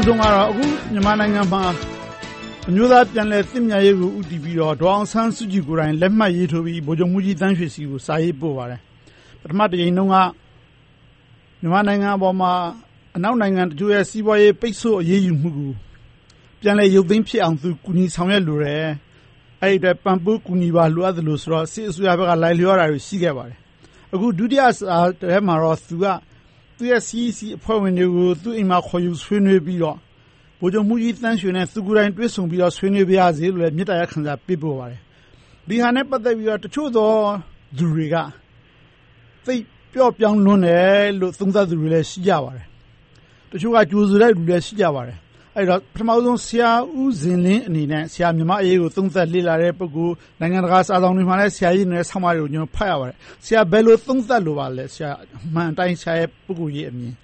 ဆုံးကတော့အခုမြန်မာနိုင်ငံမှာအမျိုးသားပြန်လည်သင့်မြတ်ရေးကိုဦးတည်ပြီးတော့ဒေါ်အောင်ဆန်းစုကြည်ကိုယ်တိုင်လက်မှတ်ရေးထိုးပြီးဗိုလ်ချုပ်မှူးကြီးသန်းရွှေစီကိုစာရေးပို့ပါတယ်ပထမတစ်ကြိမ်တုန်းကမြန်မာနိုင်ငံအပေါ်မှာအနောက်နိုင်ငံတချို့ရဲ့စီးပွားရေးပိတ်ဆို့အရေးယူမှုကိုပြန်လည်ရုပ်သိမ်းဖြစ်အောင်သူကူညီဆောင်ရွက်လိုတယ်အဲ့ဒီအတွက်ပံ့ပိုးကူညီပါလိုအပ်တယ်လို့ဆိုတော့စစ်အစိုးရဘက်ကလိုက်လျောတာတွေရှိခဲ့ပါတယ်အခုဒုတိယစာထဲမှာတော့သူကသူ့ရဲ့ CEC အဖွဲ့ဝင်တွေကိုသူ့အိမ်မှာခေါ်ယူဆွေးနွေးပြီးတော့ဗိုလ်ချုပ်မှူးကြီးသန်းရွှေနဲ့သူကိုယ်တိုင်တွေ့ဆုံပြီးတော့ဆွေးနွေးပါရစေလို့လည်းမေတ္တာရပ်ခံစာပေးပို့ပါတယ်ဒီဟာနဲ့ပတ်သက်ပြီးတော့တချို့သောသူတွေကသိပျော့ပြောင်းလွန်းတယ်လို့သုံးသပ်သူတွေလည်းရှိကြပါတယ်တချို့ကကြိုဆိုတဲ့လူလည်းရှိကြပါတယ်အဲ့တော့ပထမဆုံးဆရာဦးဇင်လင်းအနေနဲ့ဆရာမြမအရေးကိုသုံးသပ်လေ့လာတဲ့ပုဂ္ဂိုလ်နိုင်ငံတကာစာဆောင်တွေမှာလည်းဆရာကြီးနဲ့ဆောင်းပါးတွေကိုကျွန်တော်ဖတ်ရပါတယ်ဆရာဘယ်လိုသုံးသပ်လိုပါလဲဆရာအမှန်တိုင်းဆရာရဲ့ပုဂ္ဂိုလ်ရေးအမြင်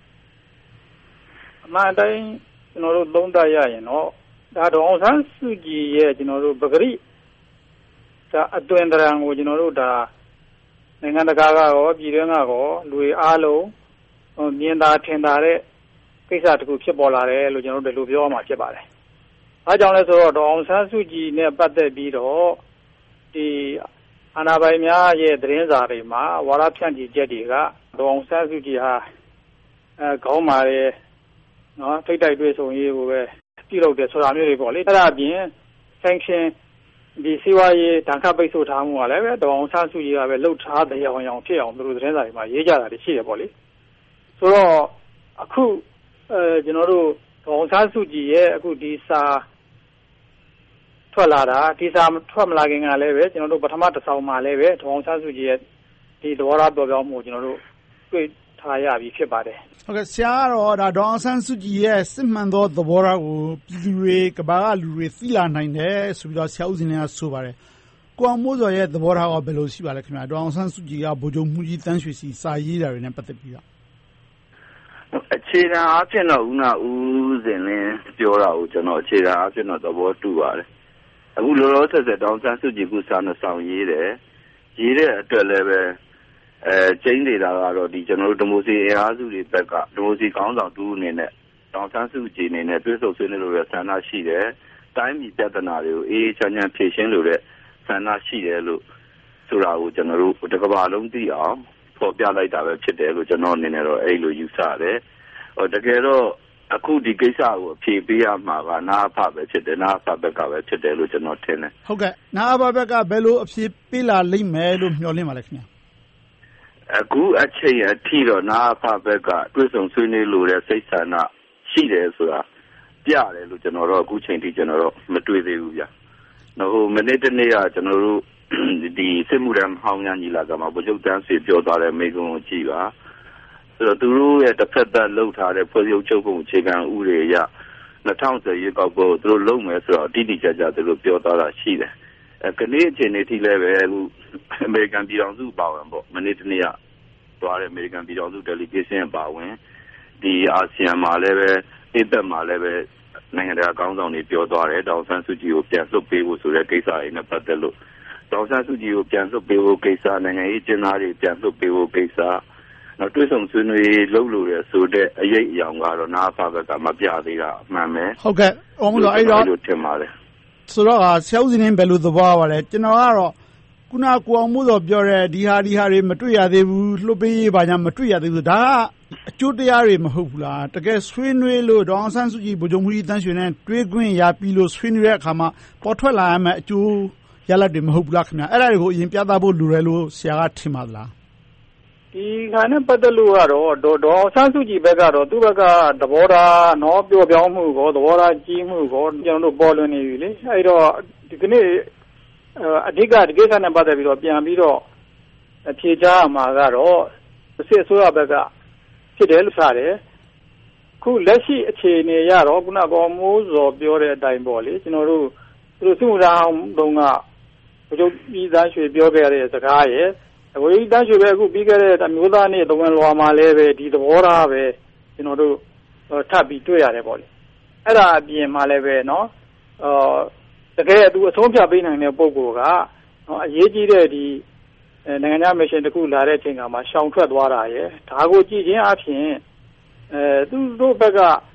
အမှန်တိုင်းကျွန်တော်တို့သုံးသပ်ရရင်တော့ဒါဒေါ်အောင်ဆန်းစုကြည်ရဲ့ကျွန်တော်တို့ပဂရိဒါအတွင်တရံကိုကျွန်တော်တို့ဒါနိုင်ငံတကာကရောပြည်တွင်းကရောလူတွေအားလုံးမြင်သာထင်သာတဲ့ကိစ္စတစ်ခုဖြစ်ပေါ်လာတယ်လို့ကျွန်တော်တို့ဒီလိုပြောရမှာဖြစ်ပါတယ်။အားကြောင့်လဲဆိုတော့ဒေါ်အောင်ဆန်းစုကြည်နဲ့ပတ်သက်ပြီးတော့ဒီအာဏာပိုင်များရဲ့သတင်းစာတွေမှာဝါဒဖြန့်ချီချက်တွေကဒေါ်အောင်ဆန်းစုကြည်ဟာခေါင်းမာတယ်နော်ထိတ်တိုက်တွေ့ဆုံရေးကိုပဲပြုလုပ်တယ်ဆိုတာမျိုးတွေပေါ့လေ။အဲ့ဒါအပြင် sanction ဒီစီးပွားရေးဒဏ်ခတ်ပိတ်ဆို့ထားမှုကလည်းပဲဒေါ်အောင်ဆန်းစုကြည်ကပဲလှုပ်ထားတဲ့အောင်ဖြစ်အောင်သူတို့သတင်းစာတွေမှာရေးကြတာရှိတယ်ပေါ့လေ။ဆိုတော့အခုကျွန်တော်တို့ဒေါ်အောင်ဆန်းစုကြည်ရဲ့အခုဒီစာထွက်လာတာဒီစာထွက်မလာခင်ကလည်းပဲကျွန်တော်တို့ပထမတစ်ဆောင်မှာလည်းပဲဒေါ်အောင်ဆန်းစုကြည်ရဲ့ဒီသဘောထားပြောပြောမှုကိုကျွန်တော်တို့တွေ့ထားရပြီဖြစ်ပါတယ်ဟုတ်ကဲ့ဆရာကတော့ဒါဒေါ်အောင်ဆန်းစုကြည်ရဲ့စစ်မှန်သောသဘောထားကိုပြည်သူတွေကမ္ဘာကလူတွေသိလာနိုင်တယ်ဆိုပြီးတော့ဆရာဦးဇင်လင်းကဆိုပါတယ်ကိုအောင်မိုးစော်ရဲ့သဘောထားကဘယ်လိုရှိပါလဲခင်ဗျာဒေါ်အောင်ဆန်းစုကြည်ကဗိုလ်ချုပ်မှူးကြီးသန်းရွှေစီစာရေးတာတွေနဲ့ပတ်သက်ပြီးတော့အခြေခံအားဖြင့်တော့ဦးဇင်လင်းပြောတာကိုကျွန်တော်အခြေခံအားဖြင့်တော့သဘောတူပါတယ်အခုလောလောဆယ်ဒေါ်အောင်ဆန်းစုကြည်ကစာနဲ့ဆောင်ရေးတဲ့အတွက်လည်းပဲကျင်းနေတာကတော့ဒီကျွန်တော်တို့ဒီမိုစီအင်အားစုတွေဘက်ကဒီမိုစီခေါင်းဆောင်တူအနေနဲ့ဒေါ်အောင်ဆန်းစုကြည်အနေနဲ့တွဲဆုံဆွေးနွေးလို့ရဆန္ဒရှိတယ်တိုင်းပြည်ပြဿနာတွေကိုအေးအေးချမ်းချမ်းဖြေရှင်းလို့တဲ့ဆန္ဒရှိတယ်လို့ဆိုတာကိုကျွန်တော်တို့တစ်ကမ္ဘာလုံးသိအောင်ပေါ်ပြလိုက်တာပဲဖြစ်တယ်လို့ကျွန်တော်အနေနဲ့တော့အဲ့လိုယူဆတယ်တကယ်တော့အခုဒီကိစ္စကိုအဖြေပေးရမှာကနာအဖပဲဖြစ်တယ်နာအဖဘက်ကပဲဖြစ်တယ်လို့ကျွန်တော်ထင်တယ်ဟုတ်ကဲ့နာအဖဘက်ကဘယ်လိုအဖြေပေးလာလိမ့်မယ်လို့မျှော်လင့်ပါလဲခင်ဗျာအခုအချိန်အထိတော့နာအဖဘက်ကတွဲဆုံဆွေးနွေးလို့တဲ့စိတ်ဆန္ဒရှိတယ်ဆိုတာပြတယ်လို့ကျွန်တော်တော့အခုချိန်ထိကျွန်တော်တော့မတွေ့သေးဘူးဗျ။မနေ့တနေ့ကကျွန်တော်တို့ဒီစစ်မှုထမ်းဟောင်းများညီလာခံမှာဗိုလ်ချုပ်တန်းဆွေပြောသွားတဲ့မိန့်ခွန်းကိုကြည့်ပါဆိုတော့သူတို့ရဲ့တစ်ဖက်သက်လှုပ်ထားတဲ့ဖွဲ့စည်းချုပ်ပုံအခြေခံဥပဒေအရ2010ရွေးကောက်ပွဲကိုသူတို့လုပ်မယ်ဆိုတော့အတိအကျသူတို့ပြောသွားတာရှိတယ်ခဏအချိန်လေးထိလည်းပဲအခုအမေရိကန်ပြည်ထောင်စုပါဝင်ပေါ့မနေ့တနေ့ကသွားတဲ့အမေရိကန်ပြည်ထောင်စု delegation ပါဝင်ဒီအာဆီယံမှာလည်းပဲအေပက်မှာလည်းပဲနိုင်ငံတကာခေါင်းဆောင်တွေပြောသွားတယ်ဒေါ်အောင်ဆန်းစုကြည်ကိုပြန်လွှတ်ပေးဖို့ဆိုတဲ့ကိစ္စတွေနဲ့ပတ်သက်လို့ဒေါ်အောင်ဆန်းစုကြည်ကိုပြန်လွှတ်ပေးဖို့ကိစ္စနိုင်ငံရေးကျင်းသားတွေပြန်လွှတ်ပေးဖို့ကိစ္စတော့တွဲဆုံဆွေးနွေးလုပ်လို့ရဆိုတဲ့အရေးအယောင်ကတော့နားဖာဘက်ကမပြသေးတာအမှန်ပဲဟုတ်ကဲ့အောင်လို့အဲ့တော့ထင်ပါတယ်ဆိုတော့ဆရာဦးဇင်လင်းဘယ်လိုသဘောပါလဲကျွန်တော်ကတော့ခုနကိုအောင်မိုးစော်ပြောတဲ့ဒီဟာတွေမတွေ့ရသေးဘူးလှုပ်ပေးရေးပါညာမတွေ့ရသေးဘူးဒါကအကျိုးတရားတွေမဟုတ်ဘူးလားတကယ်ဆွေးနွေးလို့ဒေါ်အောင်ဆန်းစုကြည်ဗိုလ်ချုပ်မှူးကြီးသန်းရွှေနဲ့တွေ့ခွင့်ရပြီးလို့ဆွေးနွေးတဲ့အခါမှာပေါ်ထွက်လာရမယ့်အကျိုးရလဒ်တွေမဟုတ်ဘူးလားခင်ဗျအဲ့ဒါတွေကိုအရင်ပြသဖို့လိုတယ်လို့ဆရာကထင်ပါသလားဒီခါနဲ့ပတ်သက်လို့ကတော့ဒေါ်အောင်ဆန်းစုကြည်ဘက်ကတော့သူ့ဘက်ကသဘောထားနော်ပြောပြောင်းမှုကိုသဘောထားကြီးမှုကိုကျွန်တော်တို့ပေါ်လွင်နေပြီလေအဲ့တော့ဒီကနေ့အဓိကဒီကိစ္စနဲ့ပတ်သက်ပြီးတော့ပြန်ပြီးတော့ဖြေကြားမှာကတော့စစ်အစိုးရဘက်ကဖြစ်တယ်လို့ဆိုတယ်ခုလက်ရှိအခြေအနေရတော့ခုနကမိုးစော်ပြောတဲ့အတိုင်းပေါ့လေကျွန်တော်တို့သူတို့စစ်မှုထမ်းတုန်းကဘုချုပ်ပြည်သားရွှေပြောခဲ့တဲ့စကားရဲ့ဝေးတန်းရွှေပဲအခုပြီးခဲ့တဲ့အမျိုးသားနေ့သဝင်လွာမှာလည်းပဲဒီသဘောထားပဲကျွန်တော်တို့ထပ်ပြီးတွေ့ရတယ်ပေါ့လေအဲ့ဒါအပြင်မှာလည်းပဲเนาะတကယ်သူအဆုံးဖြတ်ပေးနိုင်တဲ့ပုံကအရေးကြီးတဲ့ဒီနိုင်ငံခြားမစ်ရှင်တစ်ခုလာတဲ့အချိန်ကမှရှောင်ထွက်သွားတာရယ်ဒါကိုကြည့်ချင်းအပြင်သူတို့ဘက်က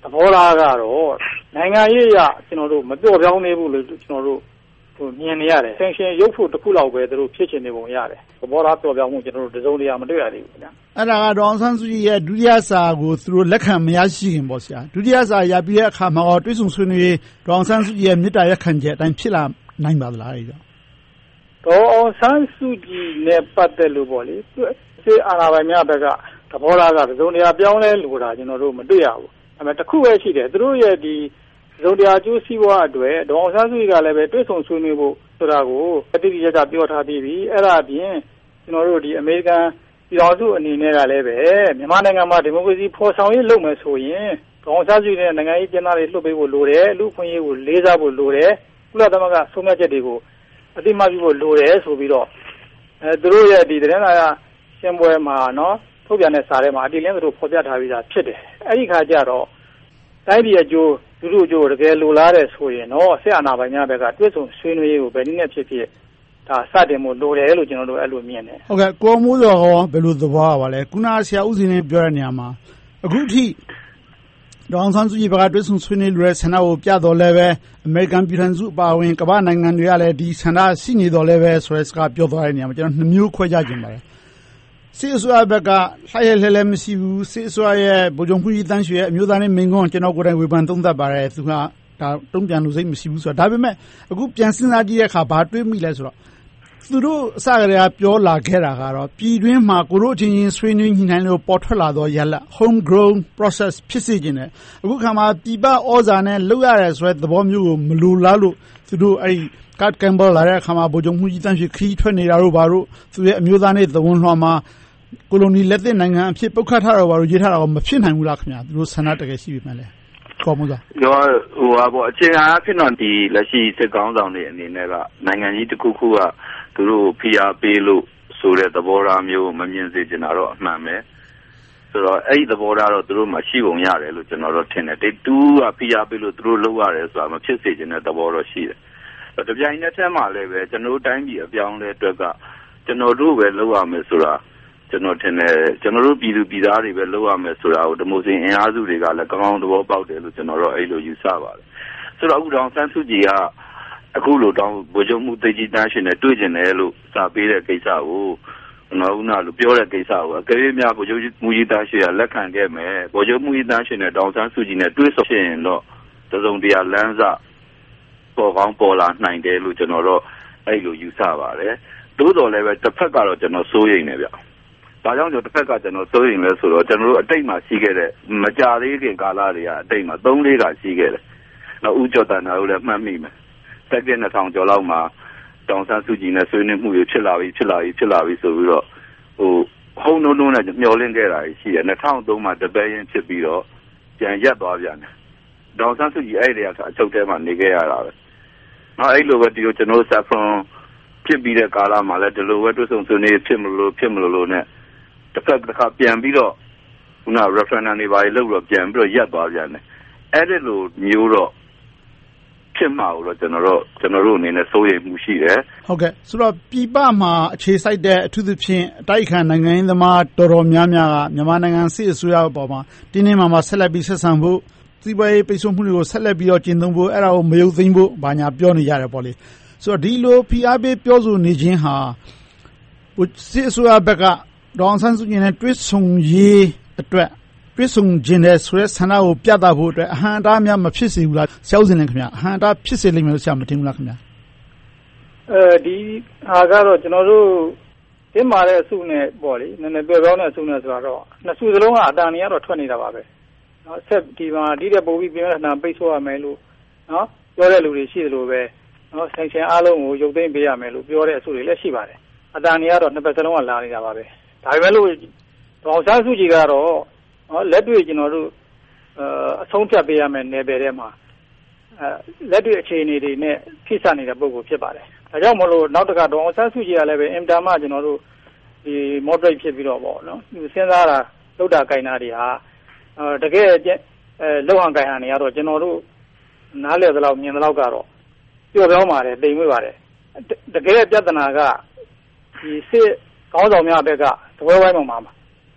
ဘောထားကတော့နိုင်ငံရေးအရကျွန်တော်တို့မပြော့ပြောင်းနေဘူးလို့ကျွန်တော်တို့မြင်နေရတယ်ဆင်ရှင်ရုပ်ဖို့တစ်ခုလောက်ပဲသူတို့ဖြစ်ချင်နေပုံရတယ်သဘောထားပြော့ပြောင်းမှုကျွန်တော်တို့တစုံတရာမတွေ့ရသေးဘူးဗျာအဲ့ဒါကဒေါ်အောင်ဆန်းစုကြည်ရဲ့ဒုတိယစာကိုသူတို့လက်ခံမရရှိခင်ပေါ့ဆရာဒုတိယစာရပြီးတဲ့အခါမှာတော့တွဲဆုံဆွေးနွေးဒေါ်အောင်ဆန်းစုကြည်ရဲ့မေတ္တာရက်ခံချက်အတိုင်းဖြစ်လာနိုင်ပါသလားအဲ့ဒါဒေါ်အောင်ဆန်းစုကြည်နဲ့ပတ်သက်လို့ပေါ့လေစစ်အာဏာပိုင်များဘက်ကသဘောထားကတစုံတရာပြောင်းလဲလို့တာကျွန်တော်တို့မတွေ့ရဘူးဒါပေမဲ့တစ်ခုပဲရှိတယ်သူတို့ရဲ့ဒီတစုံတရာကျိုးစီးပွားအတွက်ဒေါ်အောင်ဆန်းစုကြည်ကလည်းပဲတွဲဆုံဆွေးနွေးဖို့ဆိုတာကိုအတိအကျပြောထားပြီးပြီအဲ့ဒါအပြင်ကျွန်တော်တို့ဒီအမေရိကန်ပြည်တော်စုအနေနဲ့ကလည်းပဲမြန်မာနိုင်ငံမှာဒီမိုကရေစီဖော်ဆောင်ရေးလုပ်မယ်ဆိုရင်ဒေါ်အောင်ဆန်းစုကြည်နဲ့နိုင်ငံရေးကျင်းသားတွေလွှတ်ပေးဖို့လိုတယ်လူခွင့်ရေးကိုလေးစားဖို့လိုတယ်ကုလသမဂ္ဂဆုံးဖြတ်ချက်တွေကိုအတိအမှတ်ပြုဖို့လိုတယ်ဆိုပြီးတော့သူတို့ရဲ့ဒီသတင်းစာရှင်းပွဲမှာနော်ထုတ်ပြန်တဲ့စာထဲမှာအတိအလင်းသူတို့ဖော်ပြထားပြီးသားဖြစ်တယ်အဲ့ဒီခါကျတော့တိုင်းပြည်အကျိုးလူလူအကျိုးတကယ်လိုလားတဲ့ဆိုရင်တော့ဆက်အာဏာပိုင်များဘက်ကတွဲဆုံဆွေးနွေးရေးကိုဘယ်နည်းနဲ့ဖြစ်ဖြစ်ဒါစတင်ဖို့လိုတယ်လို့ကျွန်တော်တို့အဲ့လိုမြင်တယ်ဟုတ်ကဲ့ကိုမိုးစောကောဘယ်လိုသဘောပါလဲခုနဆရာဦးစင်နေပြောတဲ့နေရာမှာအခုထိဒေါ်အောင်ဆန်းစုကြည်ဘက်ကတွဲဆုံဆွေးနွေးလို့ဆန္ဒကိုပြတော်လဲပဲအမေရိကန်ပြည်ထောင်စုအပါအဝင်ကမ္ဘာနိုင်ငံတွေကလည်းဒီဆန္ဒရှိနေတော်လဲပဲဆိုတဲ့စကားပြောသွားတဲ့နေရာမှာကျွန်တော်နှစ်မျိုးခွဲခြားခြင်းပါတယ်စစ်အစိုးရဘက်ကလှည့်လှဲမရှိဘူးစစ်အစိုးရရဲ့ဗိုလ်ချုပ်မှုကြီးတန်းရွှေရဲ့အမျိုးသားရေးမိန့်ခွန်းကျွန်တော်ကိုယ်တိုင်ဝေဖန်သုံးသပ်ပါတယ်သူကဒါတုံ့ပြန်လို့စိတ်မရှိဘူးဆိုတော့ဒါပေမဲ့အခုပြန်စဉ်းစားကြည့်တဲ့အခါဘာတွေးမိလဲဆိုတော့သူတို့အစကတည်းကပြောလာခဲ့တာကတော့ပြည်တွင်းမှာကိုတို့အချင်းချင်းဆွေးနွေးညှိနှိုင်းလို့ပေါ်ထွက်လာတော့ရလ home grown process ဖြစ်စေခြင်းနဲ့အခုခါမှာပြည်ပဩဇာနဲ့လုပ်ရတယ်ဆိုတဲ့သဘောမျိုးကိုမလိုလားလို့သူတို့အဲ့ကတ်ကမ်ဘောလာတဲ့အခါမှာဗိုလ်ချုပ်မှုကြီးတန်းရွှေခီးထွက်နေတာတို့ဘာလို့သူရဲ့အမျိုးသားနဲ့သဝန်လွှာမှာကိုလိုနီလက်သစ်နိုင်ငံအဖြစ်ပုတ်ခတ်ထားတော့ဘာလို့ရေးထားတာကိုမဖြစ်နိုင်ဘူးလားခင်ဗျာသူတို့ဆန္ဒတကယ်ရှိပြီမှလည်းကောင်းမလားအချိန်အားဖြင့်တော့ဒီလက်ရှိစစ်ကောင်းဆောင်တွေအနေနဲ့ကနိုင်ငံကြီးတစ်ခုခုကသူတို့ဖိအားပေးလို့ဆိုတဲ့သဘောထားမျိုးမမြင်စေချင်တာတော့အမှန်ပဲဆိုတော့အဲ့ဒီသဘောထားတော့သူတို့မှရှိပုံရတယ်လို့ကျွန်တော်တို့ထင်တယ်တူကဖိအားပေးလို့သူတို့လုပ်ရတယ်ဆိုတာမဖြစ်စေချင်တဲ့သဘောတော့ရှိတယ်တပြိုင်နက်တည်းမှာလည်းပဲကျွန်တော်တိုင်းပြည်အပြောင်းလဲအတွက်ကကျွန်တော်တို့ပဲလုပ်ရမယ်ဆိုတာကျွန်တော်ထင်တယ်ကျွန်တော်တို့ပြည်သူပြည်သားတွေပဲလုပ်ရမယ်ဆိုတာကိုဒီမိုစင်အင်အားစုတွေကလည်းကောင်းကောင်းသဘောပေါက်တယ်လို့ကျွန်တော်တို့အဲ့လိုယူဆပါတယ်ဆိုတော့အခုတောင်ဆန်းစုကြည်ကအခုလိုတောင်ဗိုလ်ချုပ်မှုသိကြီးတန်းရှင်နဲ့တွေ့ကျင်တယ်လို့စာပေးတဲ့ကိစ္စကိုနော်ဦးနာလို့ပြောတဲ့ကိစ္စကိုအကယ်၍များဗိုလ်ချုပ်မှုကြီးတန်းရှင်ကလက်ခံခဲ့မယ်ဗိုလ်ချုပ်မှုကြီးတန်းရှင်နဲ့တောင်ဆန်းစုကြည်နဲ့တွေ့ဆုံရင်တော့တစုံတရာလမ်းစပေါ်ကောင်းပေါ်လာနိုင်တယ်လို့ကျွန်တော်တို့အဲ့လိုယူဆပါတယ်သို့တော်လည်းပဲတစ်ဖက်ကတော့ကျွန်တော်စိုးရိမ်နေဗျဒါကြောင့်တစ်ဖက်ကကျွန်တော်စိုးရိမ်လဲဆိုတော့ကျွန်တော်တို့အတိတ်မှာရှိခဲ့တဲ့မကြသေးခင်ကာလတွေကအတိတ်မှာ3-4ခါရှိခဲ့တယ်နောက်ဦးကျော်တန်တာကိုလည်းမှတ်မိမယ်တက်ကင်း2000ကျော်လောက်မှာတောင်ဆန်းစုကြည်နဲ့ဆွေးနွေးမှုတွေဖြစ်လာပြီဆိုပြီးတော့ဟုံးနှုံးနဲ့မျောလင့်ခဲ့တာရှိတယ်2003မှာတပည့်ရင်ဖြစ်ပြီးတော့ပြန်ရက်သွားပြန်တယ်တောင်ဆန်းစုကြည်အဲ့ဒီကအချုပ်ထဲမှာနေခဲ့ရတာပဲနောက်အဲ့လိုပဲဒီလိုကျွန်တော်ဆက်ဖရွန်ဖြစ်ပြီးတဲ့ကာလမှာလည်းဒီလိုပဲတွေ့ဆုံဆွေးနွေးဖြစ်မလို့နဲ့တစ်ဖက်တစ်ခါပြန်ပြီးတော့ခုန referendum တွေပါလို့တော့ပြန်ပြီးတော့ရက်သွားပြန်တယ်အဲ့ဒီလိုမျိုးတော့ဖြစ်မှာလို့ကျွန်တော်တို့အနေနဲ့စိုးရိမ်မှုရှိတယ်ဟုတ်ကဲ့ဆိုတော့ပြည်ပမှာအခြေစိုက်တဲ့အထူးသဖြင့်အတိုက်အခံနိုင်ငံရေးသမားတော်တော်များများကမြန်မာနိုင်ငံစစ်အစိုးရအပေါ်မှာတင်းတင်းမာမာဆက်လက်ပြီးဆက်ဆံဖို့စီးပွားရေးပိတ်ဆို့မှုတွေကိုဆက်လက်ပြီးတော့ကျင့်သုံးဖို့အဲ့ဒါကိုမယုံသိမ်းဖို့ဘာညာပြောနေရတယ်ပေါ့လေဆိုတော့ဒီလိုဖိအားပေးပြောဆိုနေခြင်းဟာစစ်အစိုးရဘက်ကဒေါ်အောင်ဆန်းစုကြည်နဲ့တွဲဆုံရေးအတွက်တွဲဆုံခြင်းတဲ့ဆိုတဲ့ဆန္ဒကိုပြသဖို့အတွက်အဟံတားများမဖြစ်စေဘူးလားရှောက်စင်နေခင်ဗျာအဟံတားဖြစ်စေလိမ့်မယ်လို့ဆရာမထင်ဘူးလားခင်ဗျာဒီဟာကတော့ကျွန်တော်တို့တင်းမာတဲ့အစုနဲ့ပေါ့လေနည်းနည်းပြောပြောတဲ့အစုနဲ့ဆိုတော့နှစ်စုစလုံးကအတန်နေရတော့ထွက်နေတာပါပဲနော်ဆက်ဒီမှာဒီတဲ့ပို့ပြီးပြင်ရတာပိတ်ဆို့ရမယ်လို့နော်ပြောတဲ့လူတွေရှိတယ်လို့ပဲနော်ဆိုင်ရှင်အားလုံးကိုရုပ်သိမ်းပေးရမယ်လို့ပြောတဲ့အစုတွေလည်းရှိပါတယ်အတန်နေရတော့နှစ်ဘက်စလုံးကလာနေတာပါပဲဒါပေမဲ့လို့ဒေါ်အောင်ဆန်းစုကြည်ကတော့လက်တွေ့ကျွန်တော်တို့အဆုံးဖြတ်ပေးရမယ်နယ်ပယ်ထဲမှာလက်တွေ့အခြေအနေတွေနဲ့ဖိစနေတဲ့ပုံကိုဖြစ်ပါတယ်ဒါကြောင့်မလို့နောက်တစ်ခါဒေါ်အောင်ဆန်းစုကြည်ကလည်းပဲအင်တာမကျွန်တော်တို့ဒီ moderate ဖြစ်ပြီးတော့ပေါ့နော်စဉ်းစားတာလောက်တာကိုင်တာတွေဟာတကယ်လောက်ဟန်ကိုင်ဟန်တွေကတော့ကျွန်တော်တို့နားလည်သလောက်မြင်သလောက်ကတော့ပြောပြောပါတယ်တိမ်မွေ့ပါတယ်တကယ်ပြဿနာကဒီစစ်ကောင်းဆောင်များဘက်ကသပွဲဝိုင်းပေါ်မှာတ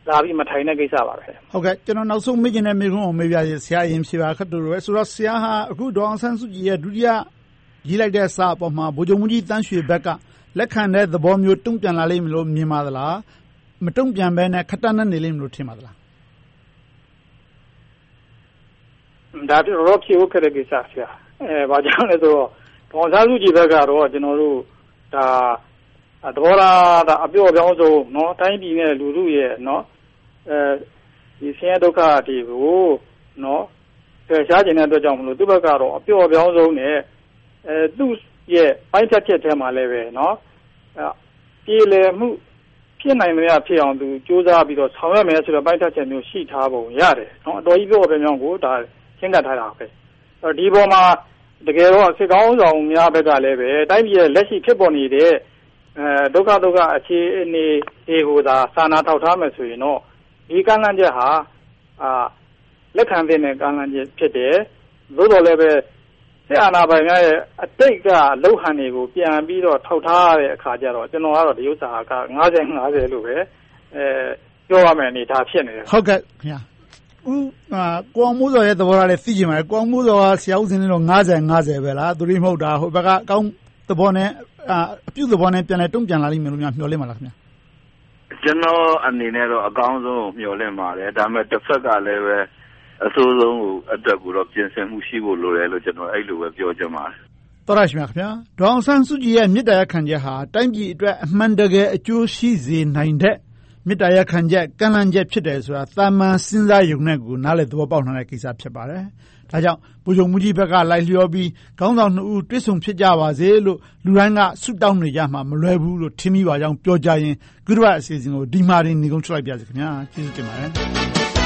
လာပြီးမထိုင်တဲ့ကိစ္စပါပဲဟုတ်ကဲ့ကျွန်တော်နောက်ဆုံးမေးချင်တဲ့မေးခွန်းကိုမေးပြရစီဆရာရင်ဖြေပါခက်တူလို့ပဲဆိုတော့ဆရာဟာအခုဒေါ်အောင်ဆန်းစုကြည်ရဲ့ဒုတိယရေးလိုက်တဲ့စာအပေါ်မှာဗိုလ်ချုပ်မှူးကြီးတန်းရွှေဘက်ကလက်ခံတဲ့သဘောမျိုးတုံ့ပြန်လာလိမ့်မလို့မြင်ပါသလားမတုံ့ပြန်ဘဲနဲ့ခက်တန်းနေလိမ့်မလို့ထင်ပါသလားဒါတော့ဖြေဖို့ခက်တဲ့ကိစ္စဆရာဘာကြောင့်လဲဆိုတော့ဒေါ်အောင်ဆန်းစုကြည်ဘက်ကတော့ကျွန်တော်တို့ဒါသဘောထားဒါအပြော့အပြောင်းဆုံးเนาะတိုင်းပြည်နဲ့လူထုရဲ့เนาะဒီဆင်းရဲဒုက္ခတွေကိုเนาะဖယ်ရှားခြင်းတဲ့အတွက်ကြောင့်မလို့သူ့ဘက်ကတော့အပြော့အပြောင်းဆုံးနဲ့သူ့ရဲ့ပိုင်းဖြတ်ချက်ထဲမှာလည်းပဲเนาะပြည်လည်မှုဖြစ်နိုင်မရဖြစ်အောင်သူစူးစမ်းပြီးတော့ဆောင်ရွက်မယ်ဆိုတော့ပိုင်းဖြတ်ချက်မျိုးရှိထားပုံရတယ်เนาะအတော်ကြီးပြော့ပြောင်းကိုဒါရှင်းကပ်ထားတာပဲဒီပေါ်မှာတကယ်တော့စစ်ကောင်းဆောင်များဘက်ကလည်းပဲတိုင်းပြည်ရဲ့လက်ရှိဖြစ်ပေါ်နေတဲ့ဒုက္ခအခြေအနေတွေကိုသာစာနာထောက်ထားမယ်ဆိုရင်တော့ဒီကမ်းလှမ်းချက်ဟာလက်ခံတဲ့ကမ်းလှမ်းချက်ဖြစ်တယ်သို့တော်လည်းပဲစစ်အာဏာပိုင်များရဲ့အတိတ်ကလှုပ်ဟန်တွေကိုပြန်ပြီးတော့ထောက်ထားတဲ့အခါကျတော့ကျွန်တော်ကတော့ဒီဥစ္စာက50-50လို့ပဲပြောရမယ်အနေဒါဖြစ်နေတယ်ဟုတ်ကဲ့ခင်ဗျာကိုအောင်မိုးစောရဲ့သဘောထားလည်းသိချင်ပါတယ်ကိုအောင်မိုးစောကဆရာဦးစင်လည်းတော့50-50ပဲလားသူတွေမဟုတ်တာဟိုဘက်ကအကောင်းသဘောနဲ့အပြုသဘောနဲ့ပြန်လဲတုံ့ပြန်လာလိမ့်မယ်လို့များမျှော်လင့်ပါလားခင်ဗျာကျွန်တော်အနေနဲ့တော့အကောင်းဆုံးမျှော်လင့်ပါတယ်ဒါပေမဲ့တစ်ဖက်ကလည်းပဲအဆိုးဆုံးကိုအတွက်ကိုတော့ပြင်ဆင်မှုရှိဖို့လိုတယ်လို့ကျွန်တော်အဲ့လိုပဲပြောချင်ပါတယ်တော်ရရှိမြခင်ဗျာဒေါ်အောင်ဆန်းစုကြည်ရဲ့မြစ်တာရက်ခံချက်ဟာတိုင်းပြည်အတွက်အမှန်တကယ်အကျိုးရှိစေနိုင်တဲ့မြစ်တာရက်ခံချက်ကမ်းလှမ်းချက်ဖြစ်တယ်ဆိုတာသာမန်စဉ်းစားရုံနဲ့ကိုနားလည်သဘောပေါက်နိုင်တဲ့ကိစ္စဖြစ်ပါတယ်ဒါကြောင့်ဗိုလ်ချုပ်မှူးကြီးဘက်ကလိုက်လျောပြီးခေါင်းဆောင်နှစ်ဦးတွေ့ဆုံဖြစ်ကြပါစေလို့လူတိုင်းကဆုတောင်းနေကြမှာမလွယ်ဘူးလို့ထင်မိပါကြောင်းပြောကြရင်ကုသလအစီအစဉ်ကိုဒီမှာနေကုန်ထွက်လိုက်ပါစေခင်ဗျာကျေးဇူးတင်ပါတယ်